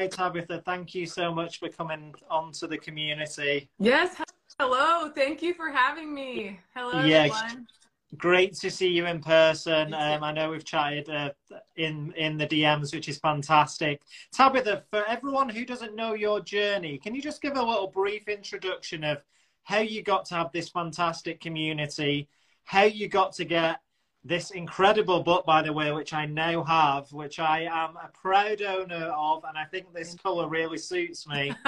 Hi, Tabitha. Thank you so much for coming onto the community. Yes, hello. Thank you for having me. Hello, Yeah, everyone. great to see you in person. You too. I know we've chatted in the DMs, which is fantastic. Tabitha, for everyone who doesn't know your journey, can you just give a little brief introduction of how you got to have this fantastic community, how you got to get this incredible book, by the way, which I now have, which I am a proud owner of, and I think this colour really suits me.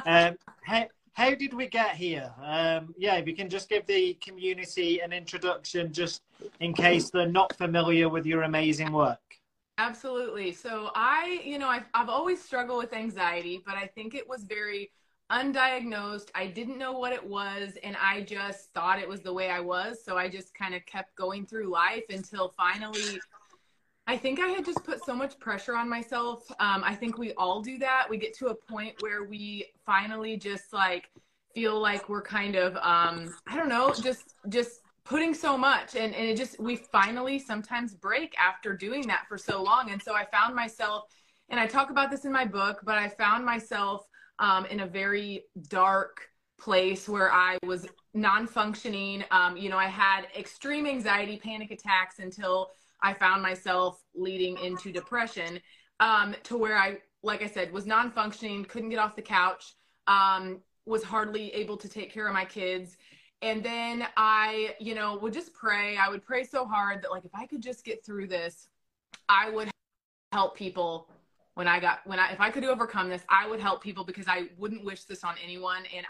How did we get here? Yeah, if you can just give the community an introduction, just in case they're not familiar with your amazing work. Absolutely. So I've always struggled with anxiety, but I think it was very undiagnosed. I didn't know what it was, and I just thought it was the way I was. So I just kind of kept going through life until finally I think I had just put so much pressure on myself. I think we all do that. We get to a point where we finally just like feel like we're kind of, I don't know, just putting so much, and it just, we finally sometimes break after doing that for so long. And so I found myself, and I talk about this in my book, but I found myself in a very dark place where I was non-functioning. I had extreme anxiety, panic attacks until I found myself leading into depression, to where I, like I said, was non-functioning, couldn't get off the couch, was hardly able to take care of my kids. And then I, would just pray. I would pray so hard that, like, if I could just get through this, I would help people. If I could overcome this, I would help people, because I wouldn't wish this on anyone. And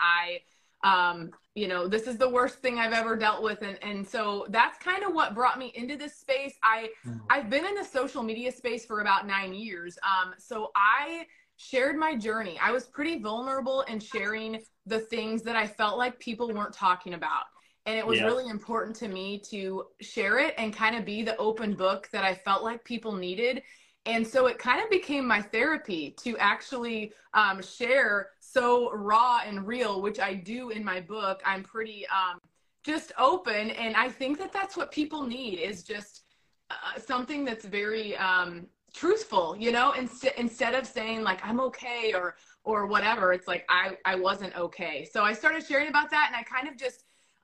this is the worst thing I've ever dealt with. And so that's kind of what brought me into this space. I've been in the social media space for about 9 years. So I shared my journey. I was pretty vulnerable in sharing the things that I felt like people weren't talking about. And it was really important to me to share it and kind of be the open book that I felt like people needed. And so it kind of became my therapy to actually share so raw and real, which I do in my book. I'm pretty just open. And I think that that's what people need, is just something that's very truthful, instead of saying like, I'm okay, or whatever. It's like, I wasn't okay. So I started sharing about that, and I kind of just,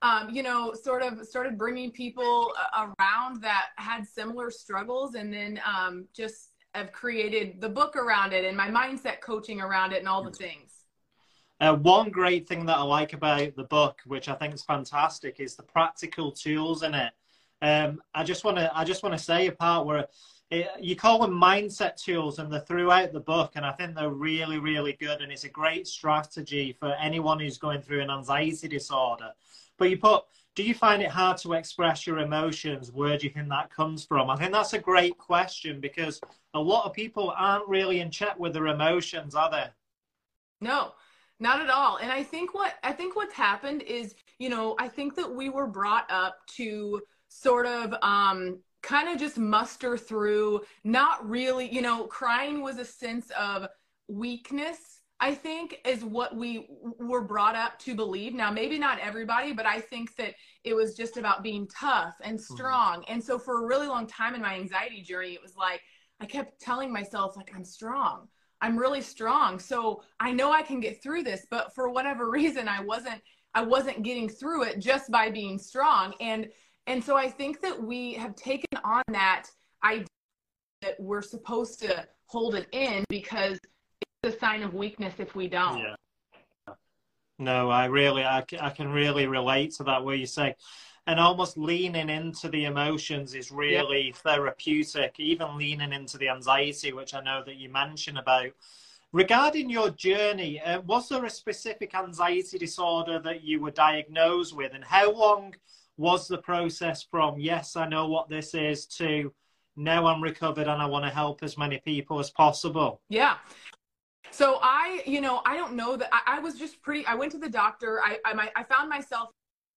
sort of started bringing people around that had similar struggles. And then just have created the book around it, and my mindset coaching around it, and all the things. One great thing that I like about the book, which I think is fantastic, is the practical tools in it. I just want to say a part where you call them mindset tools, and they're throughout the book, and I think they're really, really good, and it's a great strategy for anyone who's going through an anxiety disorder. But do you find it hard to express your emotions? Where do you think that comes from? I think that's a great question, because a lot of people aren't really in check with their emotions, are they? No, not at all. And I think what's happened is, I think that we were brought up to sort of kind of just muster through, not really, crying was a sense of weakness, I think, is what we were brought up to believe. Now, maybe not everybody, but I think that it was just about being tough and strong. And so for a really long time in my anxiety journey, it was like, I kept telling myself, like, I'm strong. I'm really strong. So I know I can get through this, but for whatever reason, I wasn't getting through it just by being strong. And so I think that we have taken on that idea that we're supposed to hold it in, because it's a sign of weakness if we don't. Yeah. No, I can really relate to that, where you say, and almost leaning into the emotions is really therapeutic, even leaning into the anxiety, which I know that you mentioned about. Regarding your journey, was there a specific anxiety disorder that you were diagnosed with, and how long was the process from, yes, I know what this is, to now I'm recovered and I want to help as many people as possible? Yeah. So I don't know that I was just I went to the doctor. I found myself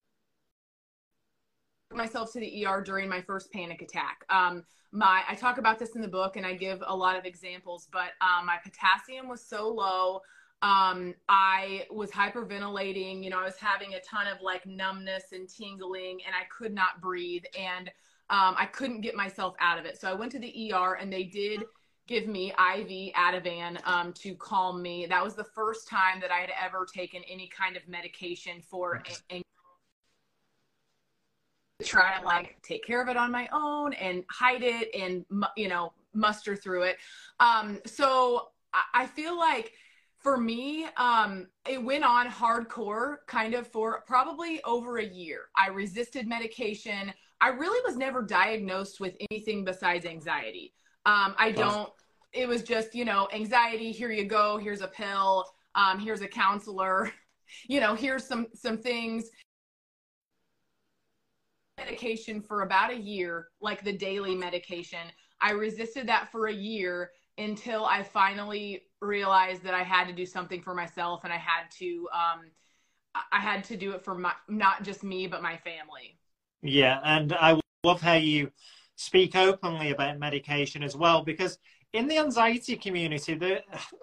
to the ER during my first panic attack. I talk about this in the book, and I give a lot of examples, but my potassium was so low. I was hyperventilating, I was having a ton of like numbness and tingling, and I could not breathe, and I couldn't get myself out of it. So I went to the ER, and they did give me IV Ativan to calm me. That was the first time that I had ever taken any kind of medication for try to like take care of it on my own and hide it and, you know, muster through it. So I feel like for me, it went on hardcore kind of for probably over a year. I resisted medication. I really was never diagnosed with anything besides anxiety. It was just, you know, anxiety, here you go, here's a pill, here's a counselor, you know, here's some things. Medication for about a year, like the daily medication. I resisted that for a year until I finally realized that I had to do something for myself, and I had to do it for not just me, but my family. Yeah, and I love how you speak openly about medication as well, because in the anxiety community, there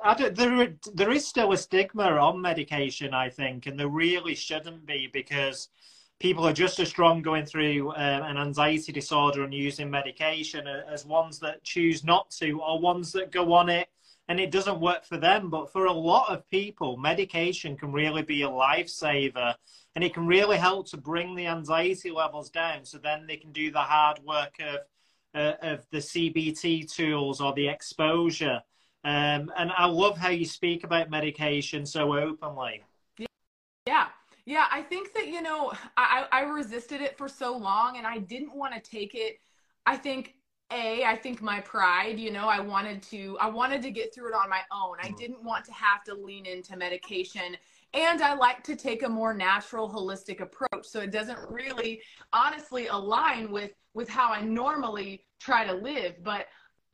is still a stigma on medication, I think, and there really shouldn't be, because people are just as strong going through an anxiety disorder and using medication as ones that choose not to, or ones that go on it and it doesn't work for them. But for a lot of people, medication can really be a lifesaver, and it can really help to bring the anxiety levels down, so then they can do the hard work of the CBT tools or the exposure. And I love how you speak about medication so openly. Yeah. Yeah, I think that, you know, I resisted it for so long, and I didn't want to take it. I think my pride, you know, I wanted to get through it on my own. I didn't want to have to lean into medication. And I like to take a more natural, holistic approach. So it doesn't really honestly align with how I normally try to live. But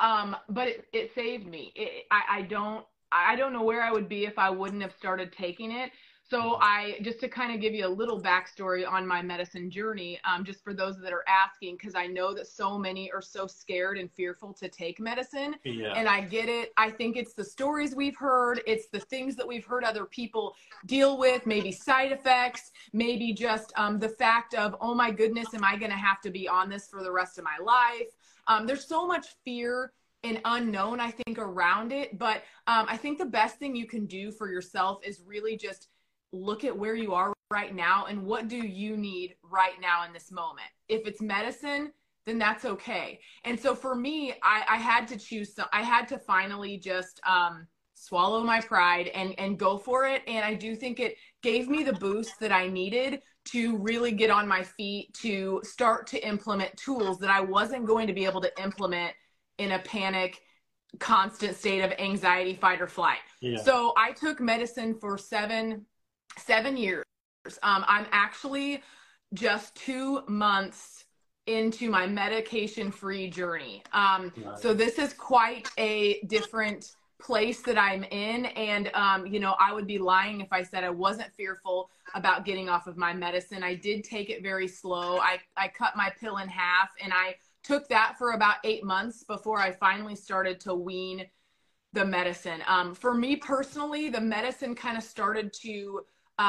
it saved me. I don't know where I would be if I wouldn't have started taking it. So just to kind of give you a little backstory on my medicine journey, just for those that are asking, because I know that so many are so scared and fearful to take medicine. Yeah. And I get it. I think it's the stories we've heard. It's the things that we've heard other people deal with, maybe side effects, maybe just the fact of, oh my goodness, am I going to have to be on this for the rest of my life? There's so much fear and unknown, I think, around it. But I think the best thing you can do for yourself is really just look at where you are right now and what do you need right now in this moment. If it's medicine, then that's okay. And so for me, I had to choose I had to finally just swallow my pride and go for it. And I do think it gave me the boost that I needed to really get on my feet, to start to implement tools that I wasn't going to be able to implement in a panic, constant state of anxiety, fight or flight. Yeah. So I took medicine for seven years. I'm actually just 2 months into my medication-free journey. So this is quite a different place that I'm in. And, you know, I would be lying if I said I wasn't fearful about getting off of my medicine. I did take it very slow. I cut my pill in half, and I took that for about 8 months before I finally started to wean the medicine. For me personally, the medicine kind of started to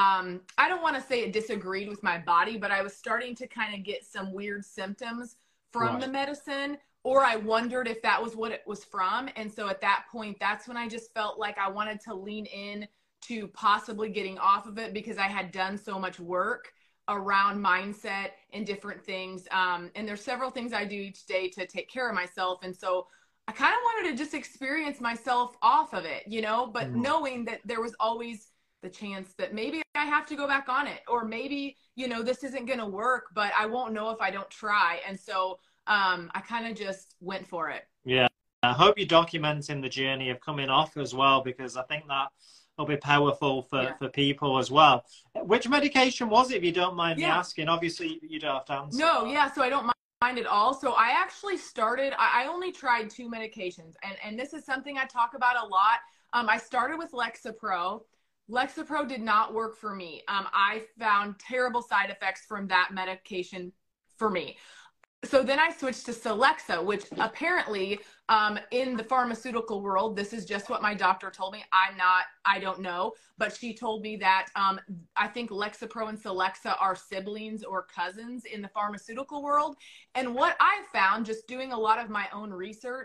I don't want to say it disagreed with my body, but I was starting to kind of get some weird symptoms from the medicine, or I wondered if that was what it was from. And so at that point, that's when I just felt like I wanted to lean in to possibly getting off of it, because I had done so much work around mindset and different things. And there's several things I do each day to take care of myself. And so I kind of wanted to just experience myself off of it, you know, but knowing that there was always the chance that maybe I have to go back on it, or maybe, you know, this isn't going to work, but I won't know if I don't try. And so I kind of just went for it. Yeah. I hope you're documenting the journey of coming off as well, because I think that will be powerful for people as well. Which medication was it, if you don't mind me asking? Obviously, you don't have to answer. No, yeah, so I don't mind at all. So I actually started, I only tried 2 medications, and this is something I talk about a lot. I started with Lexapro. Lexapro did not work for me. I found terrible side effects from that medication for me. So then I switched to Celexa, which apparently in the pharmaceutical world, this is just what my doctor told me. I don't know, but she told me that I think Lexapro and Celexa are siblings or cousins in the pharmaceutical world. And what I found, just doing a lot of my own research,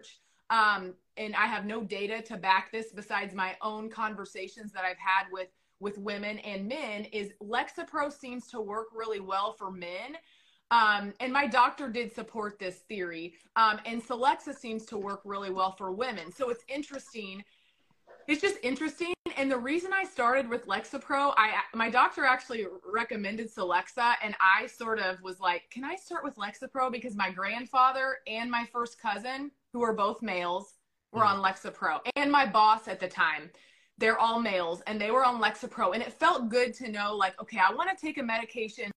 and I have no data to back this besides my own conversations that I've had with women and men, is Lexapro seems to work really well for men. And my doctor did support this theory. And Celexa seems to work really well for women. So it's interesting. It's just interesting. And the reason I started with Lexapro, my doctor actually recommended Celexa, and I sort of was like, can I start with Lexapro? Because my grandfather and my first cousin, who are both males, were on Lexapro. And my boss at the time, they're all males, and they were on Lexapro. And it felt good to know, like, okay, I want to take a medication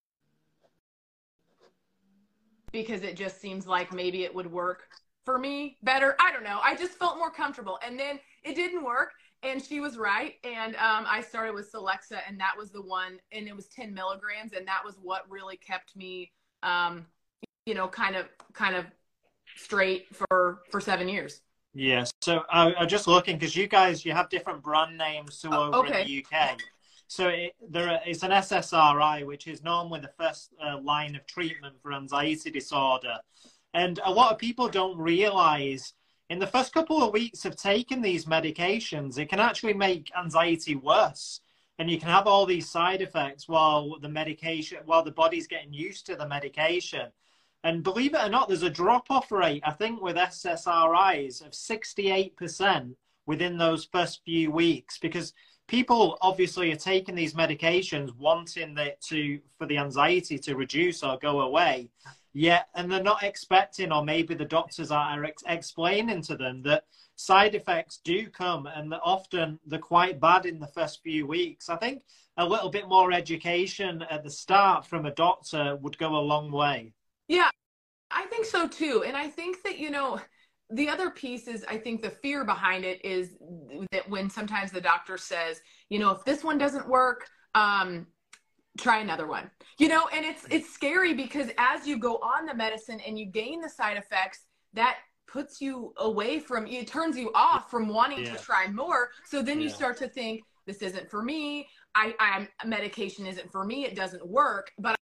because it just seems like maybe it would work for me better. I don't know. I just felt more comfortable. And then it didn't work, and she was right. And I started with Celexa, and that was the one, and it was 10 milligrams. And that was what really kept me, you know, kind of straight for 7 years. Yeah. So I'm just looking, because you have different brand names to over in the UK. So it's an SSRI, which is normally the first line of treatment for anxiety disorder. And a lot of people don't realize in the first couple of weeks of taking these medications, it can actually make anxiety worse. And you can have all these side effects while the body's getting used to the medication. And believe it or not, there's a drop-off rate, I think, with SSRIs of 68% within those first few weeks, because people obviously are taking these medications wanting for the anxiety to reduce or go away, and they're not expecting, or maybe the doctors are explaining to them that side effects do come, and that often they're quite bad in the first few weeks. I think a little bit more education at the start from a doctor would go a long way. Yeah, I think so too. And I think that, you know, the other piece is, I think the fear behind it is that when sometimes the doctor says, you know, if this one doesn't work, try another one, you know, and it's scary, because as you go on the medicine and you gain the side effects, that puts you away from, it turns you off from wanting to try more. So then you start to think, this isn't for me. Medication isn't for me. It doesn't work. But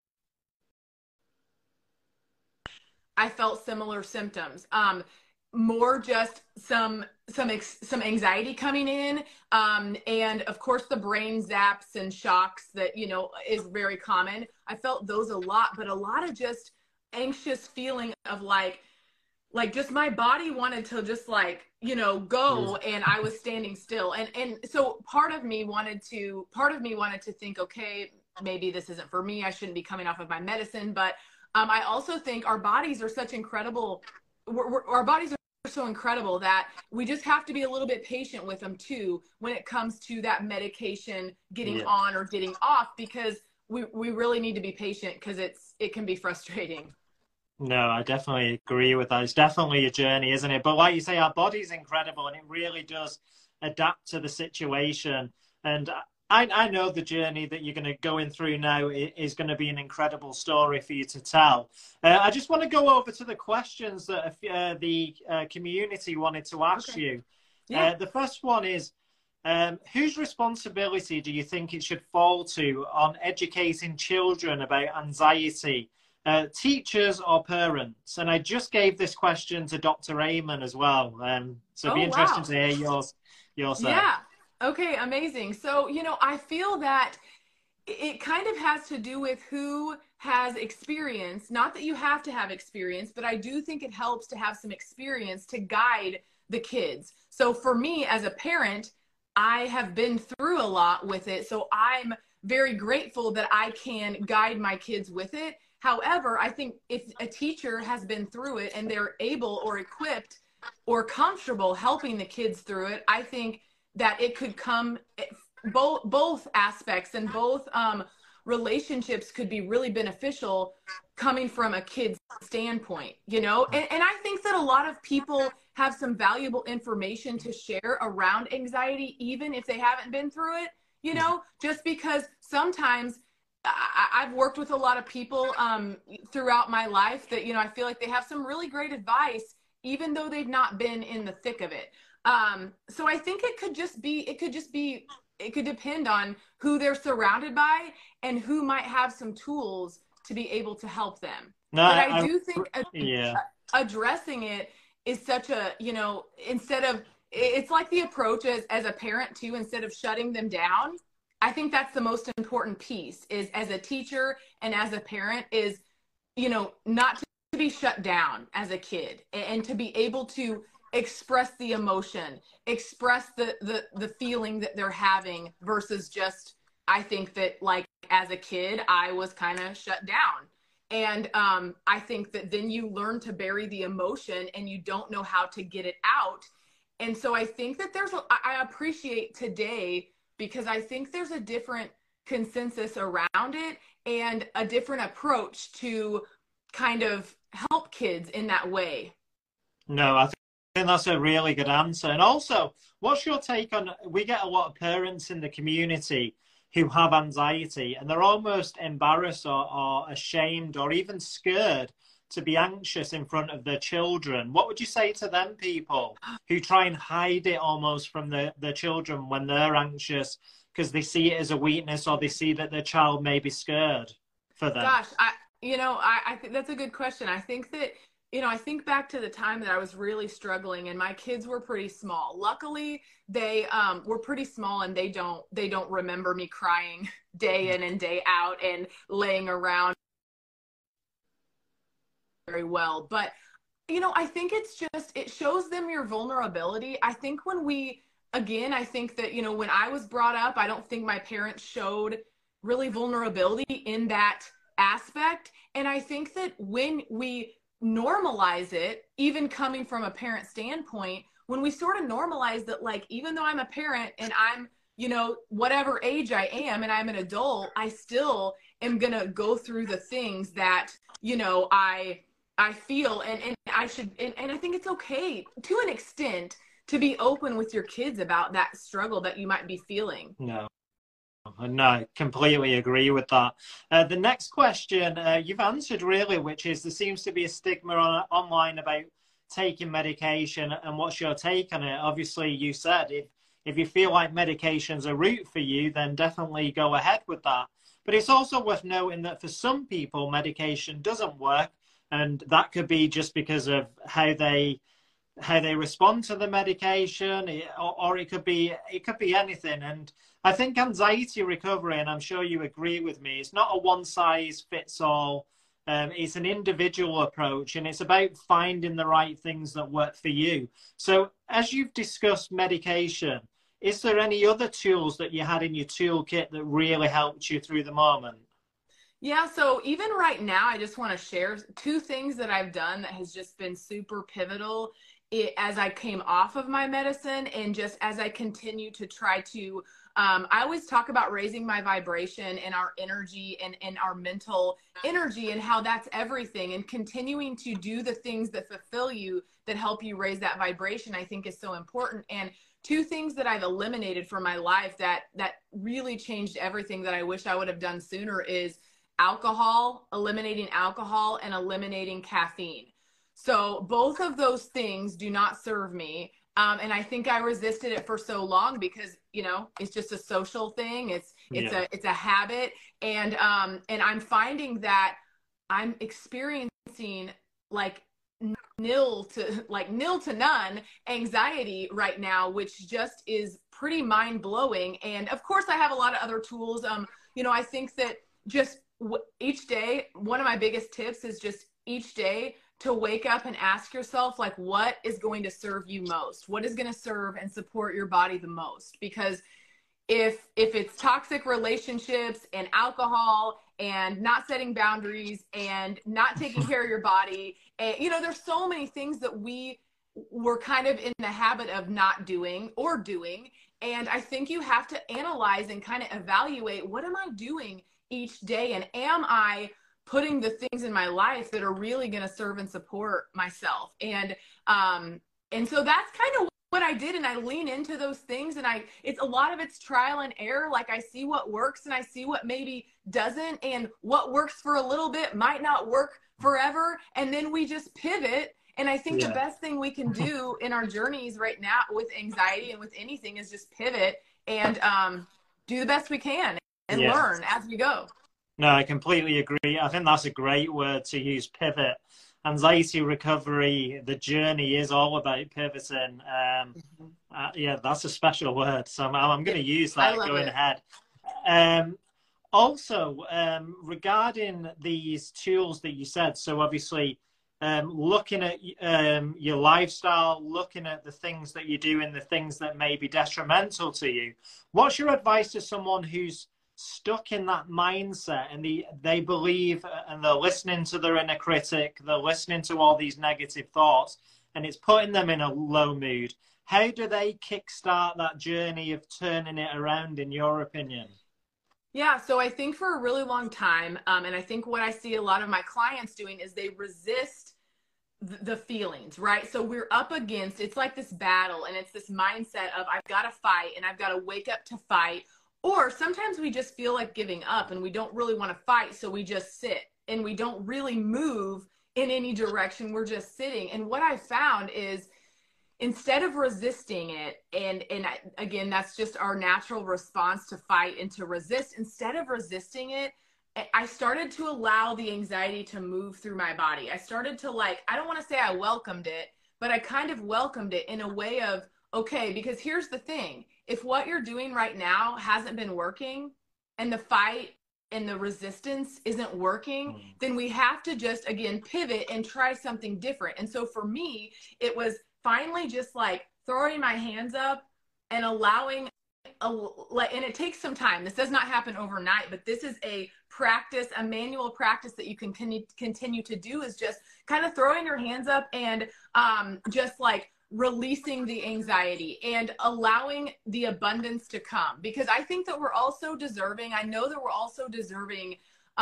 I felt similar symptoms. More just some anxiety coming in, and of course the brain zaps and shocks that, you know, is very common. I felt those a lot, but a lot of just anxious feeling of like just my body wanted to just, like, you know, go, and I was standing still, and so part of me wanted to think, okay, maybe this isn't for me. I shouldn't be coming off of my medicine, but I also think our bodies are such incredible. Our bodies are so incredible that we just have to be a little bit patient with them too when it comes to that medication getting on or getting off, because we really need to be patient, because it can be frustrating. No, I definitely agree with that. It's definitely a journey, isn't it? But like you say, our body's incredible, and it really does adapt to the situation. And I know the journey that you're going to go in through now is going to be an incredible story for you to tell. I just want to go over to the questions that the community wanted to ask you. Yeah. The first one is, whose responsibility do you think it should fall to on educating children about anxiety? Teachers or parents? And I just gave this question to Dr. Amen as well. So it'd be interesting to hear yours. Yeah. Okay, amazing. So, you know, I feel that it kind of has to do with who has experience. Not that you have to have experience, but I do think it helps to have some experience to guide the kids. So for me as a parent, I have been through a lot with it. So I'm very grateful that I can guide my kids with it. However, I think if a teacher has been through it and they're able or equipped or comfortable helping the kids through it, I think that it could come, both aspects and both relationships could be really beneficial coming from a kid's standpoint, you know? And I think that a lot of people have some valuable information to share around anxiety, even if they haven't been through it, you know, just because sometimes I've worked with a lot of people throughout my life that, you know, I feel like they have some really great advice, even though they've not been in the thick of it. So I think it could depend on who they're surrounded by and who might have some tools to be able to help them. No, but I do think addressing it is such a, you know, instead of, it's like the approach as a parent too, instead of shutting them down. I think that's the most important piece, is as a teacher and as a parent, is, you know, not to be shut down as a kid, and to be able to express the emotion, express the feeling that they're having, versus just, I think that, like, as a kid, I was kind of shut down. And I think that then you learn to bury the emotion and you don't know how to get it out. And so I think that I appreciate today, because I think there's a different consensus around it and a different approach to kind of help kids in that way. No, I think that's a really good answer. And also, what's your take on, we get a lot of parents in the community who have anxiety, and they're almost embarrassed or ashamed or even scared to be anxious in front of their children. What would you say to them people who try and hide it almost from their children when they're anxious, because they see it as a weakness, or they see that their child may be scared for them? Gosh, I think that's a good question. I think that, you know, I think back to the time that I was really struggling and my kids were pretty small. Luckily, they were pretty small, and they don't remember me crying day in and day out and laying around very well. But, you know, I think it's just, it shows them your vulnerability. I think I think that, you know, when I was brought up, I don't think my parents showed really vulnerability in that aspect. And I think that when we normalize it, even coming from a parent standpoint, when we sort of normalize that, like, even though I'm a parent and I'm, you know, whatever age I am and I'm an adult, I still am going to go through the things that, you know, I feel, and I should, and I think it's okay to an extent to be open with your kids about that struggle that you might be feeling. No, I completely agree with that. The next question you've answered really, which is, there seems to be a stigma online about taking medication, and what's your take on it? Obviously, you said if you feel like medication's a route for you, then definitely go ahead with that. But it's also worth noting that for some people, medication doesn't work, and that could be just because of how they respond to the medication, or it could be anything. And I think anxiety recovery, and I'm sure you agree with me, it's not a one size fits all. It's an individual approach, and it's about finding the right things that work for you. So as you've discussed medication, is there any other tools that you had in your toolkit that really helped you through the moment? Yeah, so even right now, I just want to share two things that I've done that has just been super pivotal as I came off of my medicine, and just as I continue to try to, I always talk about raising my vibration and our energy and our mental energy, and how that's everything, and continuing to do the things that fulfill you, that help you raise that vibration, I think is so important. And two things that I've eliminated from my life that really changed everything, that I wish I would have done sooner, is eliminating alcohol and eliminating caffeine. So both of those things do not serve me. And I think I resisted it for so long because, you know, it's just a social thing. It's a habit. And I'm finding that I'm experiencing like nil to none anxiety right now, which just is pretty mind blowing. And of course I have a lot of other tools. You know, I think that just each day, one of my biggest tips is just each day to wake up and ask yourself, like, what is going to serve you most? What is going to serve and support your body the most? Because if it's toxic relationships and alcohol and not setting boundaries and not taking care of your body, and, you know, there's so many things that we were kind of in the habit of not doing or doing. And I think you have to analyze and kind of evaluate, what am I doing each day? And am I putting the things in my life that are really going to serve and support myself? And so that's kind of what I did. And I lean into those things, and it's a lot of it's trial and error. Like, I see what works and I see what maybe doesn't, and what works for a little bit might not work forever. And then we just pivot. And I think the best thing we can do in our journeys right now with anxiety and with anything is just pivot and do the best we can and learn as we go. No, I completely agree. I think that's a great word to use, pivot. anxiety recovery, the journey is all about pivoting. Yeah, that's a special word. So I'm going to use I that love going it. ahead. Also, regarding these tools that you said, so obviously looking at your lifestyle, looking at the things that you do and the things that may be detrimental to you, what's your advice to someone who's stuck in that mindset and they believe and they're listening to their inner critic, they're listening to all these negative thoughts, and it's putting them in a low mood? How do they kickstart that journey of turning it around, in your opinion? Yeah, so I think for a really long time, and I think what I see a lot of my clients doing is they resist the feelings, right? So we're up against, it's like this battle, and it's this mindset of I've got to fight and I've got to wake up to fight. Or sometimes we just feel like giving up and we don't really want to fight, so we just sit and we don't really move in any direction. We're just sitting. And what I found is instead of resisting it, again, that's just our natural response to fight and to resist. Instead of resisting it, I started to allow the anxiety to move through my body. I started to, like, I don't want to say I welcomed it, but I kind of welcomed it in a way of, okay, because here's the thing. If what you're doing right now hasn't been working and the fight and the resistance isn't working, then we have to just, again, pivot and try something different. And so for me, it was finally just like throwing my hands up and allowing and it takes some time. This does not happen overnight, but this is a practice, a manual practice that you can continue to do, is just kind of throwing your hands up and just like releasing the anxiety and allowing the abundance to come. Because I think that we're also deserving, I know that we're also deserving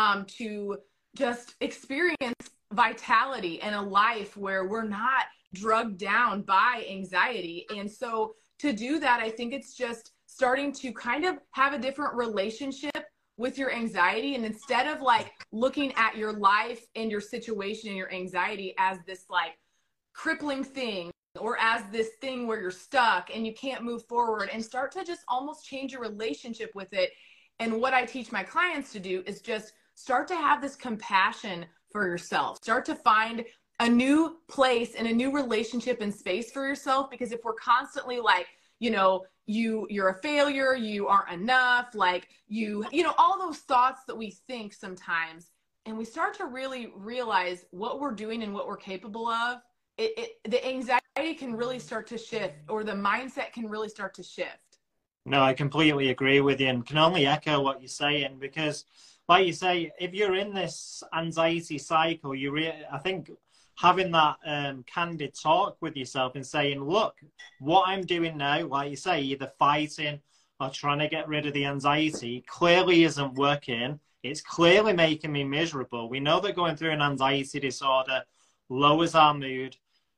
to just experience vitality and a life where we're not drugged down by anxiety. And so to do that, I think it's just starting to kind of have a different relationship with your anxiety. And instead of like looking at your life and your situation and your anxiety as this like crippling thing, or as this thing where you're stuck and you can't move forward, and start to just almost change your relationship with it. And what I teach my clients to do is just start to have this compassion for yourself. Start to find a new place and a new relationship and space for yourself. Because if we're constantly like, you know, you're a failure, you aren't enough, like you know, all those thoughts that we think sometimes, and we start to really realize what we're doing and what we're capable of, the anxiety can really start to shift, or the mindset can really start to shift. No, I completely agree with you and can only echo what you're saying, because like you say, if you're in this anxiety cycle, I think having that candid talk with yourself and saying, look, what I'm doing now, like you say, either fighting or trying to get rid of the anxiety, clearly isn't working. It's clearly making me miserable. We know that going through an anxiety disorder lowers our mood,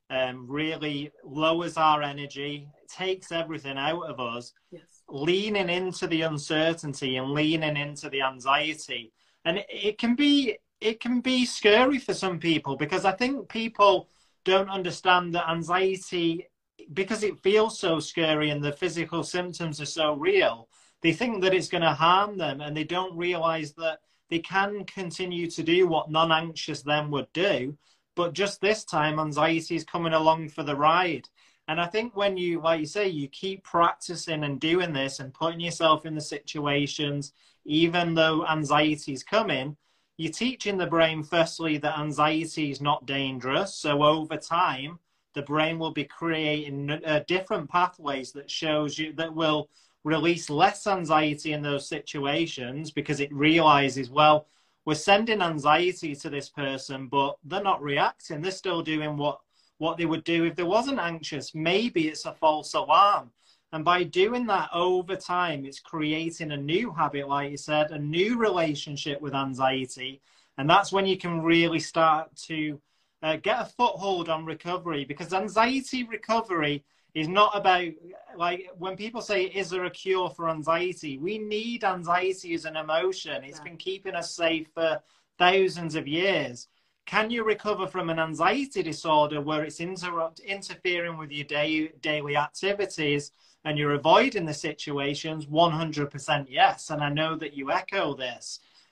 really lowers our energy, takes everything out of us. Yes. Leaning into the uncertainty and leaning into the anxiety. And it can be scary for some people, because I think people don't understand that anxiety, because it feels so scary and the physical symptoms are so real, they think that it's going to harm them, and they don't realize that they can continue to do what non-anxious them would do, but just this time anxiety is coming along for the ride. And I think when you, like you say, you keep practicing and doing this and putting yourself in the situations, even though anxiety is coming, you're teaching the brain, firstly, that anxiety is not dangerous. So over time, the brain will be creating different pathways that shows you, that will release less anxiety in those situations, because it realizes, well, we're sending anxiety to this person, but they're not reacting. They're still doing what they would do if they wasn't anxious. Maybe it's a false alarm. And by doing that over time, it's creating a new habit, like you said, a new relationship with anxiety. And that's when you can really start to get a foothold on recovery, because anxiety recovery is not about, like, when people say, is there a cure for anxiety? We need anxiety as an emotion. It's been keeping us safe for thousands of years. Can you recover from an anxiety disorder where it's interfering with your daily activities and you're avoiding the situations? 100% yes. And I know that you echo this.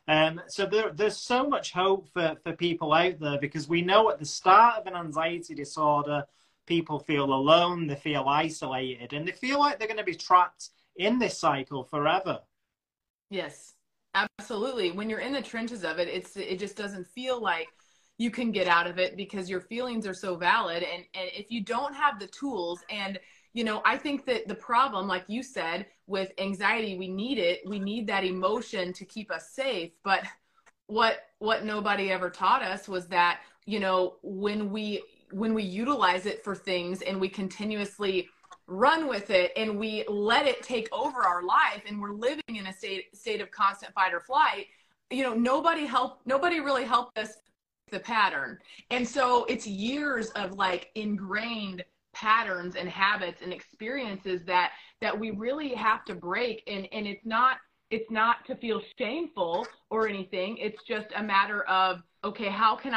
So there's so much hope for people out there, because we know at the start of an anxiety disorder, people feel alone, they feel isolated, and they feel like they're going to be trapped in this cycle forever. Yes, absolutely. When you're in the trenches of it, it just doesn't feel like you can get out of it because your feelings are so valid. And if you don't have the tools, and I think that the problem, like you said, with anxiety, we need it. We need that emotion to keep us safe. But what nobody ever taught us was that, when we utilize it for things and we continuously run with it and we let it take over our life and we're living in a state of constant fight or flight, nobody really helped us the pattern. And so it's years of like ingrained patterns and habits and experiences that we really have to break. And it's not to feel shameful or anything. It's just a matter of, okay, how can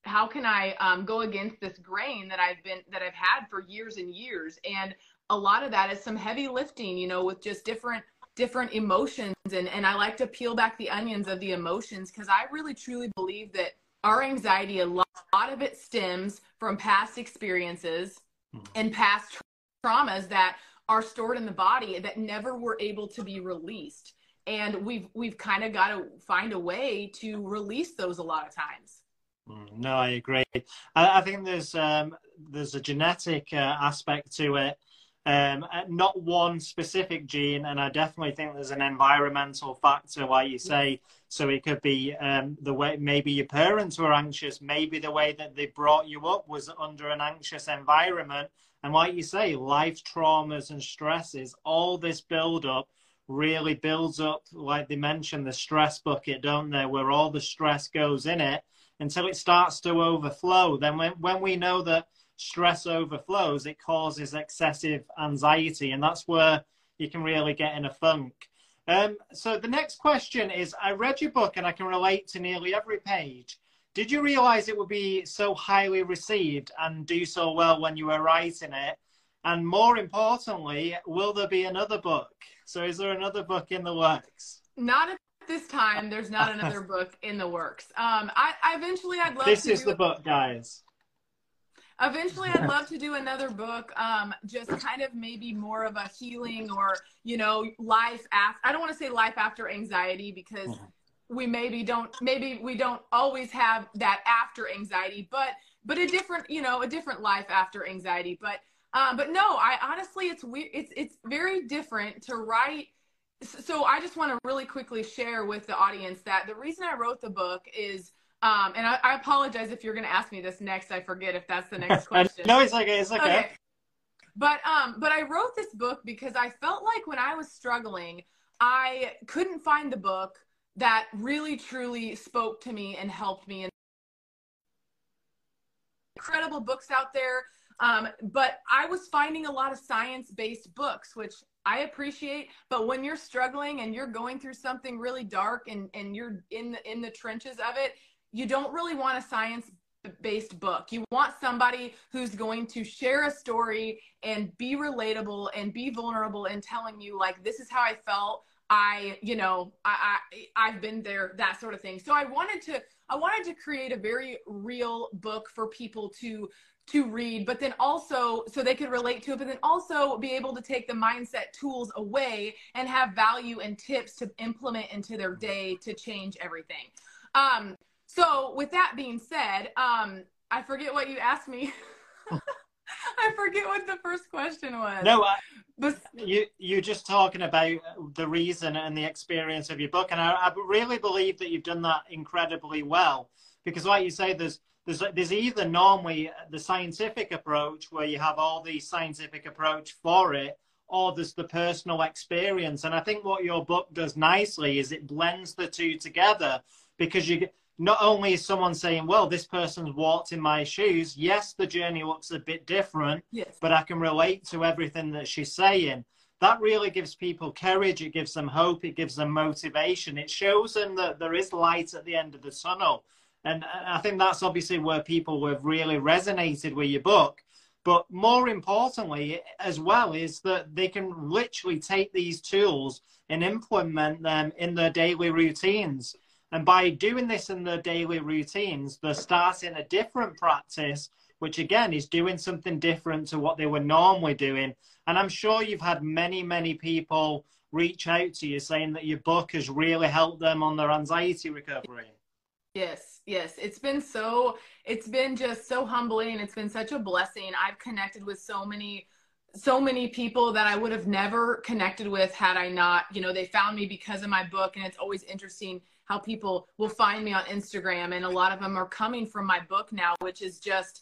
I go against this grain that I've had for years and years? And a lot of that is some heavy lifting, with just different emotions. And I like to peel back the onions of the emotions, because I really truly believe that our anxiety, a lot of it stems from past experiences and past traumas that are stored in the body that never were able to be released. And we've kind of got to find a way to release those a lot of times. No, I agree. I think there's a genetic aspect to it. Not one specific gene, and I definitely think there's an environmental factor, like you say. So it could be the way maybe your parents were anxious, maybe the way that they brought you up was under an anxious environment. And like you say, life traumas and stresses, all this build up really builds up, like they mentioned, the stress bucket, don't they, where all the stress goes in it until it starts to overflow. Then when we know that stress overflows, it causes excessive anxiety, and that's where you can really get in a funk. So the next question is, I read your book and I can relate to nearly every page. Did you realize it would be so highly received and do so well when you were writing it? And more importantly, will there be another book? So is there another book in the works? Not at this time. There's not another book in the works. I'd love this to is the book, guys. Eventually, I'd love to do another book, just kind of maybe more of a healing or, life after, I don't want to say life after anxiety, because we maybe we don't always have that after anxiety, but a different life after anxiety. But no, I honestly, it's very different to write. So I just want to really quickly share with the audience that the reason I wrote the book is, and I apologize if you're going to ask me this next. I forget if that's the next question. No, it's okay. It's okay. But I wrote this book because I felt like when I was struggling, I couldn't find the book that really truly spoke to me and helped me. And incredible books out there. But I was finding a lot of science-based books, which I appreciate. But when you're struggling and you're going through something really dark and you're in the trenches of it, you don't really want a science-based book. You want somebody who's going to share a story and be relatable and be vulnerable and telling you, like, this is how I felt. I've been there, that sort of thing. So I wanted to create a very real book for people to read, but then also so they could relate to it, but then also be able to take the mindset tools away and have value and tips to implement into their day to change everything. So with that being said, I forget what you asked me. I forget what the first question was. No, you're just talking about the reason and the experience of your book. And I really believe that you've done that incredibly well, because like you say, there's either normally the scientific approach where you have all the scientific approach for it, or there's the personal experience. And I think what your book does nicely is it blends the two together, because you not only is someone saying, well, this person's walked in my shoes. Yes, the journey looks a bit different, yes, but I can relate to everything that she's saying. That really gives people courage. It gives them hope. It gives them motivation. It shows them that there is light at the end of the tunnel. And I think that's obviously where people have really resonated with your book. But more importantly as well is that they can literally take these tools and implement them in their daily routines. And by doing this in their daily routines, they're starting a different practice, which again is doing something different to what they were normally doing. And I'm sure you've had many, many people reach out to you saying that your book has really helped them on their anxiety recovery. Yes, yes. It's been just so humbling. It's been such a blessing. I've connected with so many people that I would have never connected with had I not, they found me because of my book. And it's always interesting how people will find me on Instagram. And a lot of them are coming from my book now, which is just,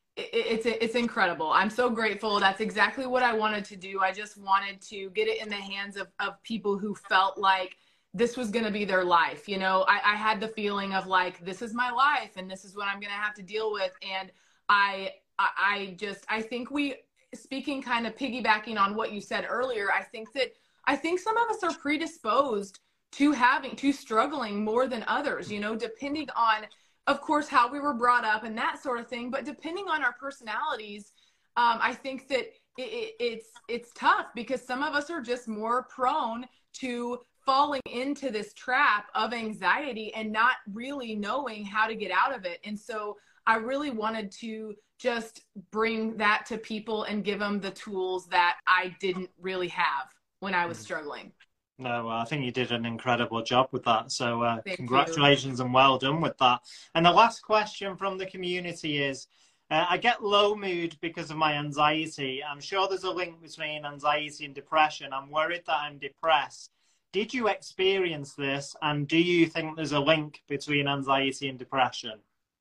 it's incredible. I'm so grateful. That's exactly what I wanted to do. I just wanted to get it in the hands of people who felt like this was going to be their life. I had the feeling of like, this is my life and this is what I'm going to have to deal with. And I think speaking kind of piggybacking on what you said earlier, I think some of us are predisposed to struggling more than others, depending on, of course, how we were brought up and that sort of thing. But depending on our personalities, I think that it's tough because some of us are just more prone to falling into this trap of anxiety and not really knowing how to get out of it. And so I really wanted to just bring that to people and give them the tools that I didn't really have when I was struggling. No, I think you did an incredible job with that. So congratulations you. and well done with that. And the last question from the community is, I get low mood because of my anxiety. I'm sure there's a link between anxiety and depression. I'm worried that I'm depressed. Did you experience this? And do you think there's a link between anxiety and depression?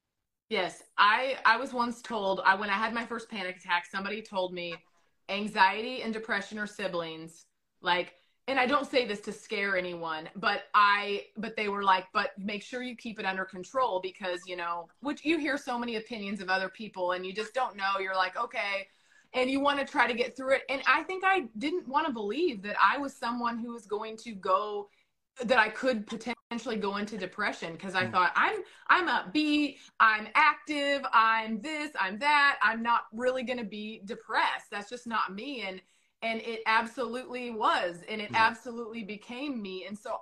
Yes, I was once told, when I had my first panic attack, somebody told me anxiety and depression are siblings. Like, and I don't say this to scare anyone, but they were like, but make sure you keep it under control because, which you hear so many opinions of other people and you just don't know. You're like, okay. And you want to try to get through it. And I think I didn't want to believe that I was someone who was going to that I could potentially go into depression because I thought I'm upbeat, I'm active, I'm this, I'm that. I'm not really going to be depressed. That's just not me. And it absolutely was, and it absolutely became me. And so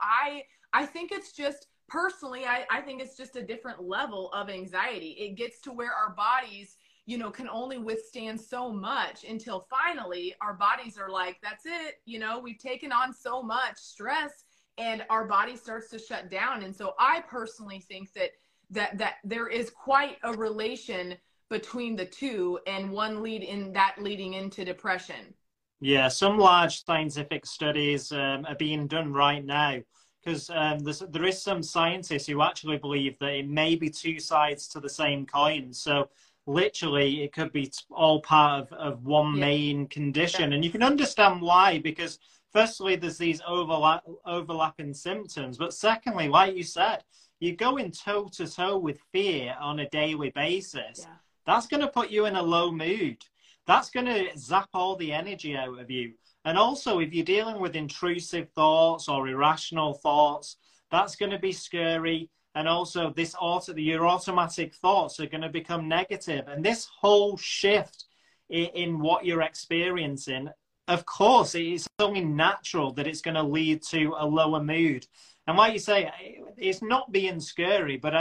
I think it's just personally, I think it's just a different level of anxiety. It gets to where our bodies, can only withstand so much until finally our bodies are like, that's it. We've taken on so much stress and our body starts to shut down. And so I personally think that there is quite a relation between the two and one leading into depression. Yeah, some large scientific studies are being done right now because there is some scientists who actually believe that it may be two sides to the same coin. So literally it could be all part of one main condition. And you can understand why, because firstly, there's these overlapping symptoms. But secondly, like you said, you're going toe to toe with fear on a daily basis. Yeah. That's going to put you in a low mood. That's going to zap all the energy out of you. And also, if you're dealing with intrusive thoughts or irrational thoughts, that's going to be scary. And also, your automatic thoughts are going to become negative. And this whole shift in what you're experiencing, of course, it's only natural that it's going to lead to a lower mood. And like you say, it's not being scary, but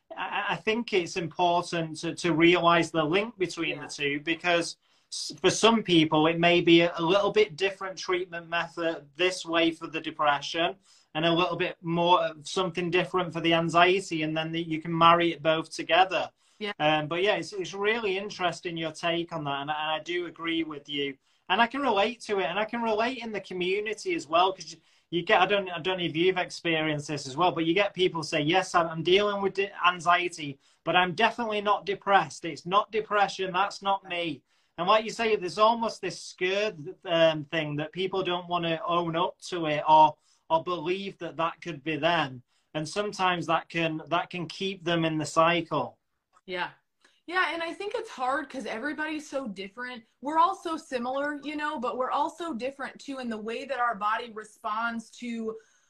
I think it's important to realize the link between the two, because for some people, it may be a little bit different treatment method this way for the depression and a little bit more something different for the anxiety. And then you can marry it both together. Yeah. But yeah, it's really interesting, your take on that. And I do agree with you. And I can relate to it. And I can relate in the community as well, because you get, I don't know if you've experienced this as well, but you get people say, yes, I'm dealing with anxiety, but I'm definitely not depressed. It's not depression. That's not me. And like you say, there's almost this scared thing that people don't want to own up to it or believe that could be them. And sometimes that can keep them in the cycle. Yeah. Yeah, and I think it's hard because everybody's so different. We're all so similar, but we're also different too in the way that our body responds to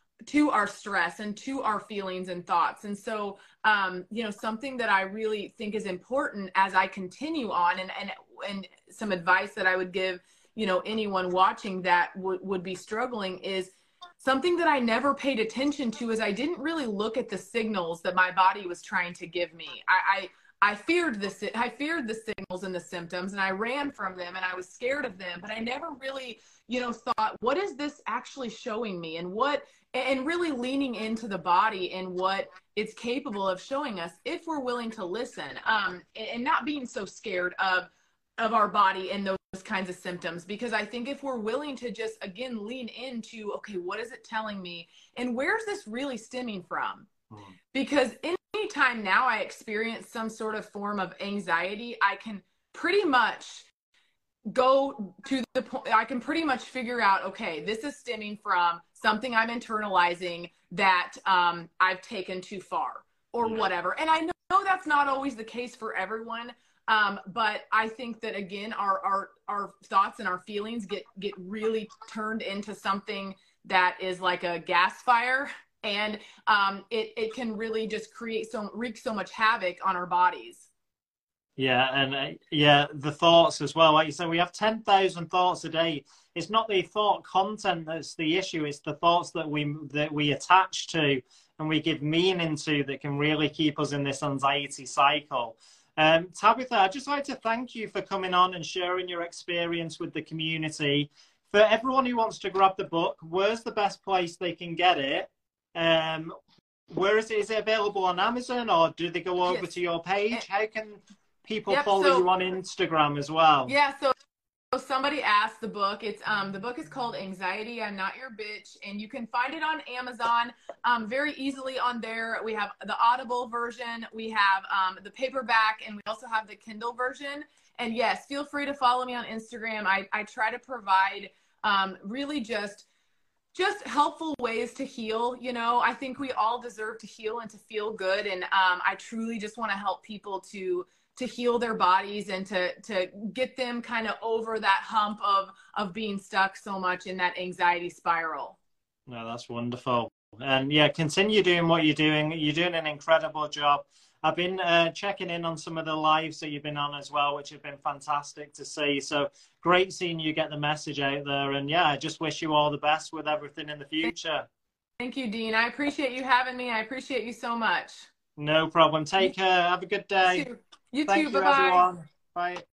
our stress and to our feelings and thoughts. And so, something that I really think is important as I continue on and some advice that I would give, anyone watching that would be struggling is something that I never paid attention to is I didn't really look at the signals that my body was trying to give me. I feared I feared the signals and the symptoms, and I ran from them, and I was scared of them, but I never really, you know, thought, what is this actually showing me, and really leaning into the body and what it's capable of showing us if we're willing to listen, and not being so scared of our body and those kinds of symptoms. Because I think if we're willing to just, again, lean into, okay, what is it telling me, and where's this really stemming from? Because anytime now I experience some sort of form of anxiety, I can pretty much go to the point, I can pretty much figure out, okay, this is stemming from something I'm internalizing that I've taken too far, or whatever. And I know that's not always the case for everyone, but I think that, again, our thoughts and our feelings get really turned into something that is like a gas fire. And it can really just wreak so much havoc on our bodies. Yeah, and the thoughts as well. Like you said, we have 10,000 thoughts a day. It's not the thought content that's the issue. It's the thoughts that we attach to and we give meaning to that can really keep us in this anxiety cycle. Tabitha, I'd just like to thank you for coming on and sharing your experience with the community. For everyone who wants to grab the book, where's the best place they can get it? Where is it? Is it available on Amazon, or do they go over to your page? How can people follow you on Instagram as well? Yeah, so somebody asked the book. It's the book is called Anxiety, I'm Not Your Bitch, and you can find it on Amazon very easily on there. We have the Audible version, we have the paperback, and we also have the Kindle version. And yes, feel free to follow me on Instagram. I try to provide really just helpful ways to heal. You know, I think we all deserve to heal and to feel good. And I truly just want to help people to heal their bodies and to get them kind of over that hump of being stuck so much in that anxiety spiral. No, that's wonderful. And yeah, continue doing what you're doing. You're doing an incredible job. I've been checking in on some of the lives that you've been on as well, which have been fantastic to see. So great seeing you get the message out there. And yeah, I just wish you all the best with everything in the future. Thank you, Dean. I appreciate you having me. I appreciate you so much. No problem. Take care. Have a good day. You too. Thank you, Bye-bye. everyone. Bye.